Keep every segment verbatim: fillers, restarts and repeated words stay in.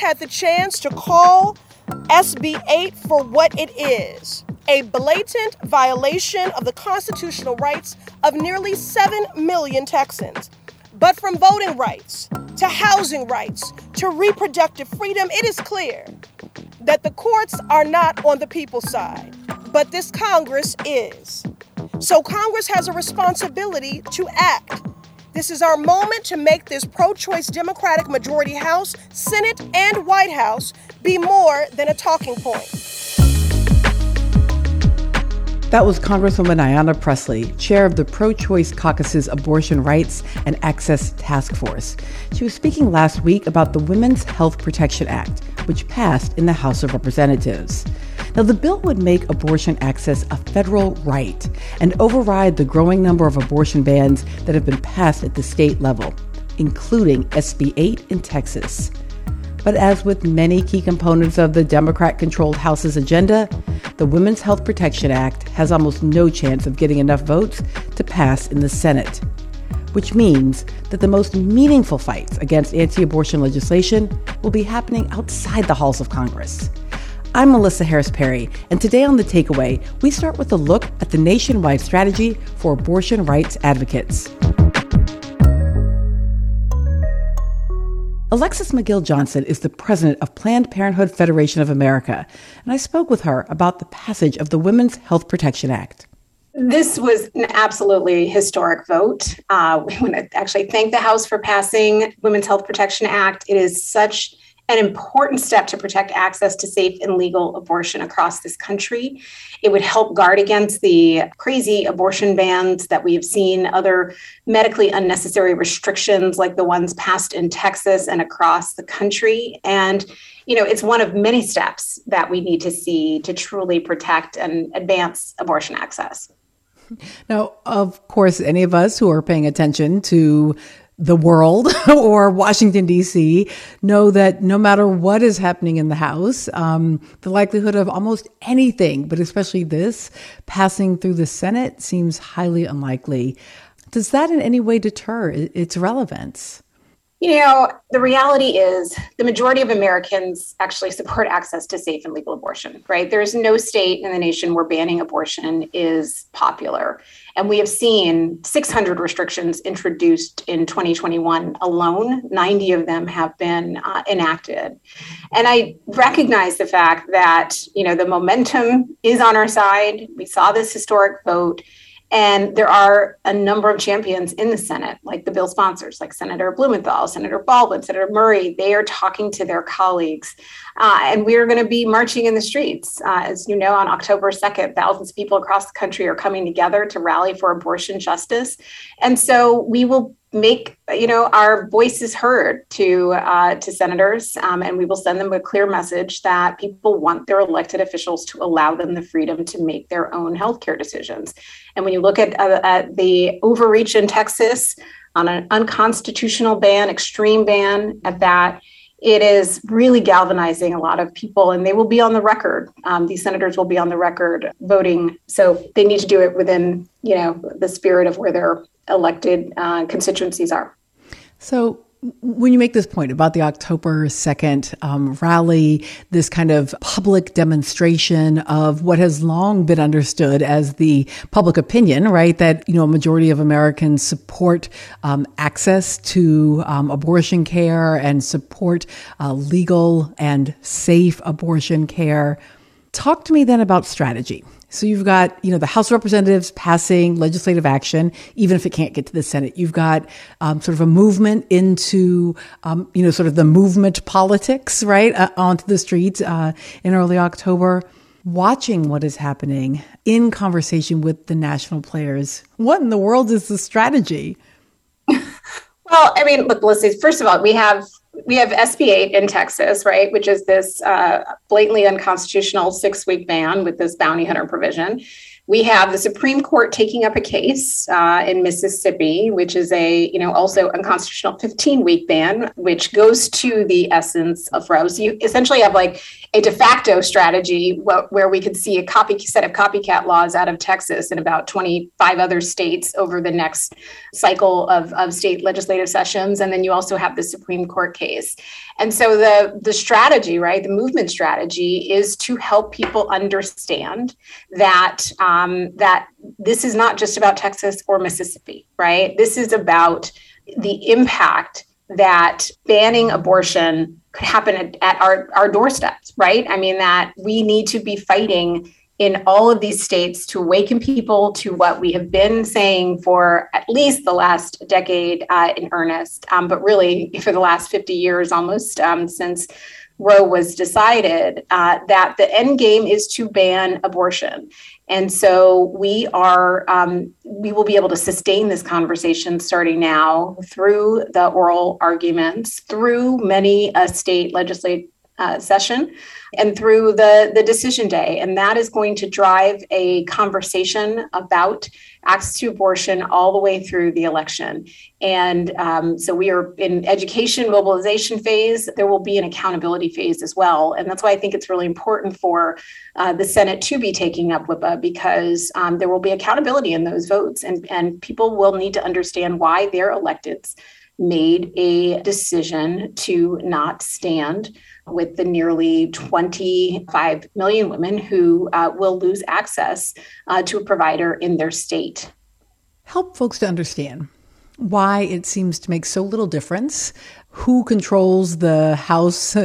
had the chance to call S B eight for what it is, a blatant violation of the constitutional rights of nearly seven million Texans. But from voting rights to housing rights to reproductive freedom, it is clear that the courts are not on the people's side, but this Congress is. So Congress has a responsibility to act. This is our moment to make this pro-choice Democratic majority House, Senate, and White House be more than a talking point. That was Congresswoman Ayanna Pressley, chair of the Pro-Choice Caucus's Abortion Rights and Access Task Force. She was speaking last week about the Women's Health Protection Act, which passed in the House of Representatives. Now, the bill would make abortion access a federal right and override the growing number of abortion bans that have been passed at the state level, including S B eight in Texas. But as with many key components of the Democrat-controlled House's agenda, the Women's Health Protection Act has almost no chance of getting enough votes to pass in the Senate, which means that the most meaningful fights against anti-abortion legislation will be happening outside the halls of Congress. I'm Melissa Harris Perry, and today on The Takeaway, we start with a look at the nationwide strategy for abortion rights advocates. Alexis McGill Johnson is the president of Planned Parenthood Federation of America, and I spoke with her about the passage of the Women's Health Protection Act. This was an absolutely historic vote. Uh, we want to actually thank the House for passing Women's Health Protection Act. It is such an important step to protect access to safe and legal abortion across this country. It would help guard against the crazy abortion bans that we have seen, other medically unnecessary restrictions like the ones passed in Texas and across the country. And, you know, it's one of many steps that we need to see to truly protect and advance abortion access. Now, of course, any of us who are paying attention to the world or Washington, D C know that no matter what is happening in the House, um, the likelihood of almost anything, but especially this, passing through the Senate seems highly unlikely. Does that in any way deter its relevance? You know, the reality is the majority of Americans actually support access to safe and legal abortion, right? There's no state in the nation where banning abortion is popular. And we have seen six hundred restrictions introduced in twenty twenty-one alone. ninety of them have been uh, enacted. And I recognize the fact that, you know, the momentum is on our side. We saw this historic vote. And there are a number of champions in the Senate, like the bill sponsors, like Senator Blumenthal, Senator Baldwin, Senator Murray. They are talking to their colleagues. Uh, and we are going to be marching in the streets. Uh, as you know, on October second, thousands of people across the country are coming together to rally for abortion justice. And so we will make, you know, our voices heard to uh, to senators, um, and we will send them a clear message that people want their elected officials to allow them the freedom to make their own healthcare decisions. And when you look at, uh, at the overreach in Texas on an unconstitutional ban, extreme ban at that, it is really galvanizing a lot of people, and they will be on the record. Um, these senators will be on the record voting. So they need to do it within, you know, the spirit of where their elected uh, constituencies are. So when you make this point about the October second um, rally, this kind of public demonstration of what has long been understood as the public opinion, right, that, you know, a majority of Americans support um, access to um, abortion care and support uh, legal and safe abortion care. Talk to me then about strategy. So you've got, you know, the House of Representatives passing legislative action, even if it can't get to the Senate. You've got um, sort of a movement into, um, you know, sort of the movement politics, right, uh, onto the streets uh, in early October. Watching what is happening in conversation with the national players. What in the world is the strategy? Well, I mean, look, let's see. First of all, we have we have S B eight in Texas, right, which is this uh, blatantly unconstitutional six-week ban with this bounty hunter provision. We have the Supreme Court taking up a case uh, in Mississippi, which is a, you know, also unconstitutional fifteen-week ban, which goes to the essence of Roe. So you essentially have like a de facto strategy wh- where we could see a copy set of copycat laws out of Texas and about twenty-five other states over the next cycle of, of state legislative sessions. And then you also have the Supreme Court case. And so the, the strategy, right, the movement strategy is to help people understand that, um, that this is not just about Texas or Mississippi, right? This is about the impact that banning abortion could happen at, at our, our doorsteps, right? I mean, that we need to be fighting in all of these states to awaken people to what we have been saying for at least the last decade uh, in earnest, um, but really for the last fifty years almost um, since Roe was decided, uh, that the end game is to ban abortion. And so we are, um, we will be able to sustain this conversation starting now through the oral arguments, through many a state legislative uh, session, and through the, the decision day. And that is going to drive a conversation about access to abortion all the way through the election. And um, so we are in education mobilization phase. There will be an accountability phase as well. And that's why I think it's really important for uh, the Senate to be taking up W I P A, because um, there will be accountability in those votes. And, and people will need to understand why their electeds made a decision to not stand with the nearly twenty-five million women who uh, will lose access uh, to a provider in their state. Help folks to understand why it seems to make so little difference who controls the House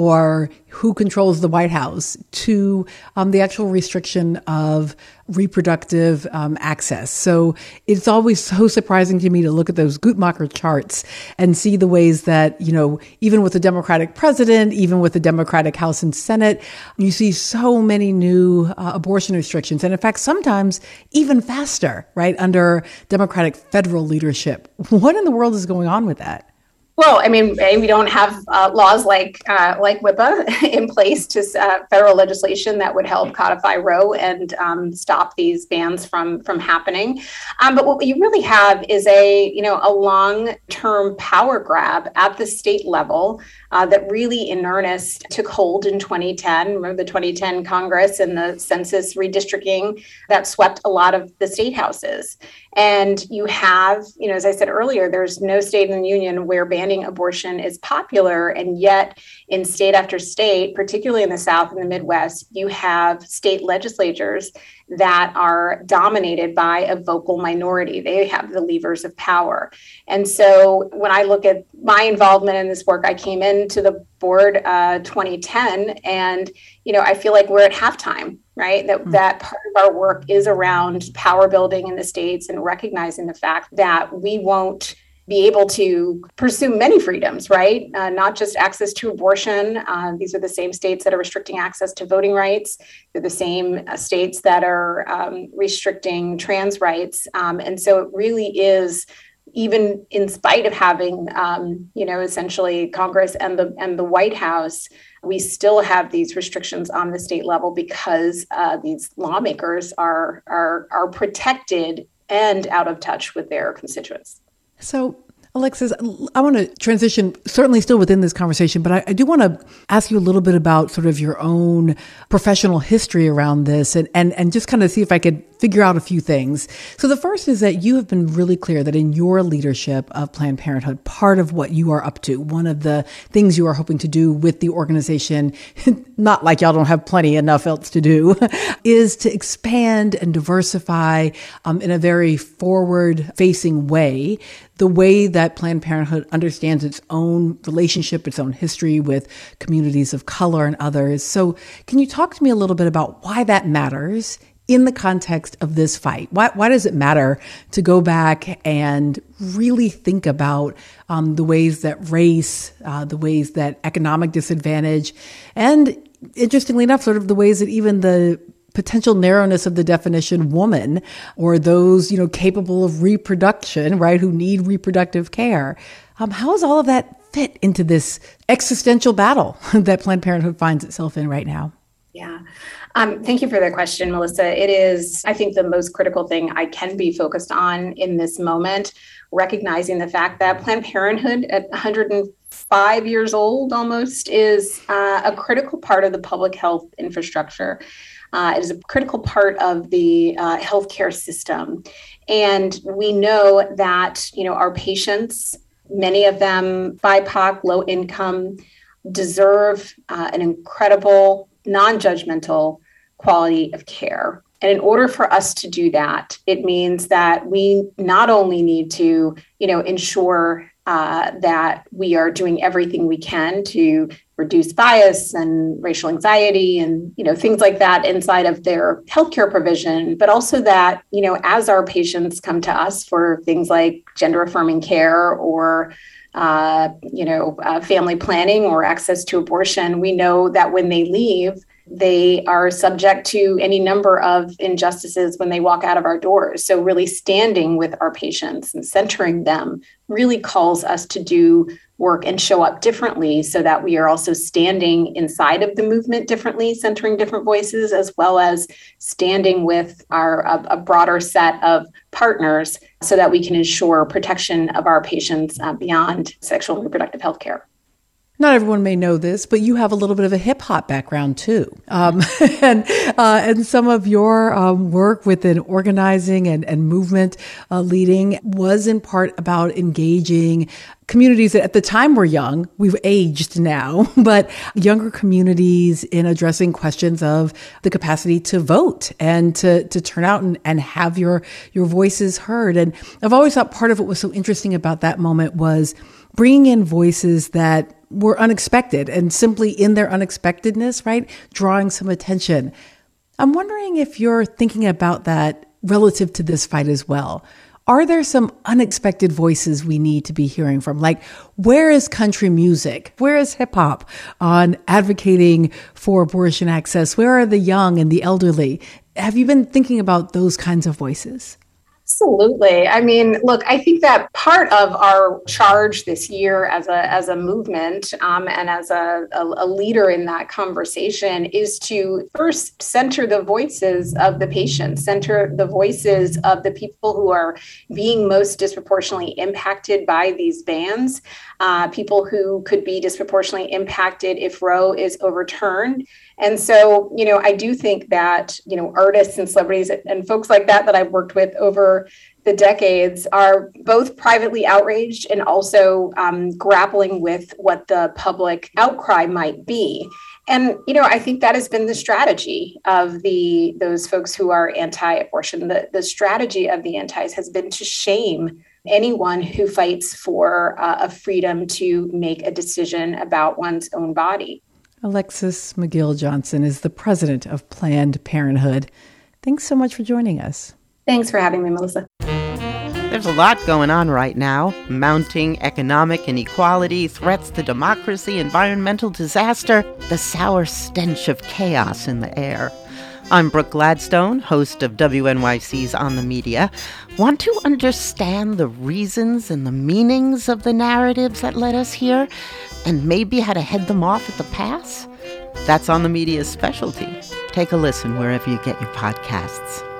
or who controls the White House to um, the actual restriction of reproductive um, access. So it's always so surprising to me to look at those Guttmacher charts and see the ways that, you know, even with a Democratic president, even with the Democratic House and Senate, you see so many new uh, abortion restrictions. And in fact, sometimes even faster, right, under Democratic federal leadership. What in the world is going on with that? Well, I mean, A, we don't have uh, laws like uh, like W I P A in place to uh, federal legislation that would help codify Roe and um, stop these bans from from happening. Um, but what you really have is a you know a long-term power grab at the state level uh, that really, in earnest, took hold in twenty ten. Remember the twenty ten Congress and the census redistricting that swept a lot of the state houses. And you have, you know, as I said earlier, there's no state in the union where banning abortion is popular. And yet in state after state, particularly in the South and the Midwest, you have state legislatures that are dominated by a vocal minority. They have the levers of power. And so when I look at my involvement in this work, I came into the board uh, twenty ten, and, you know, I feel like we're at halftime, right? That, mm-hmm. that part of our work is around power building in the states and recognizing the fact that we won't be able to pursue many freedoms, right? Uh, not just access to abortion. Uh, these are the same states that are restricting access to voting rights. They're the same uh, states that are um, restricting trans rights. Um, and so it really is, even in spite of having, um, you know, essentially Congress and the and the White House, we still have these restrictions on the state level because uh, these lawmakers are are are protected and out of touch with their constituents. So, Alexis, I want to transition, certainly still within this conversation, but I, I do want to ask you a little bit about sort of your own professional history around this and, and, and just kind of see if I could figure out a few things. So the first is that you have been really clear that in your leadership of Planned Parenthood, part of what you are up to, one of the things you are hoping to do with the organization, not like y'all don't have plenty enough else to do, is to expand and diversify um, in a very forward-facing way the way that Planned Parenthood understands its own relationship, its own history with communities of color and others. So can you talk to me a little bit about why that matters in the context of this fight? Why, why does it matter to go back and really think about um, the ways that race, uh, the ways that economic disadvantage, and interestingly enough, sort of the ways that even the potential narrowness of the definition woman, or those, you know, capable of reproduction, right, who need reproductive care. Um, how does all of that fit into this existential battle that Planned Parenthood finds itself in right now? Yeah. Um, thank you for the question, Melissa. It is, I think, the most critical thing I can be focused on in this moment, recognizing the fact that Planned Parenthood at one hundred five years old almost is uh, a critical part of the public health infrastructure. Uh, it is a critical part of the uh, healthcare system. And we know that, you know, our patients, many of them B I P O C, low income, deserve uh, an incredible, non-judgmental quality of care. And in order for us to do that, it means that we not only need to, you know, ensure uh, that we are doing everything we can to reduce bias and racial anxiety and, you know, things like that inside of their healthcare provision, but also that, you know, as our patients come to us for things like gender affirming care or uh, you know, uh, family planning or access to abortion, we know that when they leave, they are subject to any number of injustices when they walk out of our doors. So really standing with our patients and centering them really calls us to do work and show up differently so that we are also standing inside of the movement differently, centering different voices, as well as standing with our a, a broader set of partners so that we can ensure protection of our patients uh, beyond sexual and reproductive health care. Not everyone may know this, but you have a little bit of a hip hop background too. Um, and, uh, and some of your um, work within organizing and, and movement uh, leading was in part about engaging communities that at the time were young. We've aged now, but younger communities in addressing questions of the capacity to vote and to, to turn out and, and have your, your voices heard. And I've always thought part of what was so interesting about that moment was bringing in voices that were unexpected and simply in their unexpectedness, right? Drawing some attention. I'm wondering if you're thinking about that relative to this fight as well. Are there some unexpected voices we need to be hearing from? Like, where is country music? Where is hip hop on advocating for abortion access? Where are the young and the elderly? Have you been thinking about those kinds of voices? Absolutely. I mean, look, I think that part of our charge this year as a as a movement um, and as a, a, a leader in that conversation is to first center the voices of the patients, center the voices of the people who are being most disproportionately impacted by these bans, uh, people who could be disproportionately impacted if Roe is overturned. And so, you know, I do think that, you know, artists and celebrities and folks like that that I've worked with over the decades are both privately outraged and also um, grappling with what the public outcry might be. And, you know, I think that has been the strategy of the those folks who are anti-abortion. The, the strategy of the antis has been to shame anyone who fights for uh, a freedom to make a decision about one's own body. Alexis McGill-Johnson is the president of Planned Parenthood. Thanks so much for joining us. Thanks for having me, Melissa. There's a lot going on right now. Mounting economic inequality, threats to democracy, environmental disaster, the sour stench of chaos in the air. I'm Brooke Gladstone, host of W N Y C's On the Media. Want to understand the reasons and the meanings of the narratives that led us here, and maybe how to head them off at the pass? That's On the Media's specialty. Take a listen wherever you get your podcasts.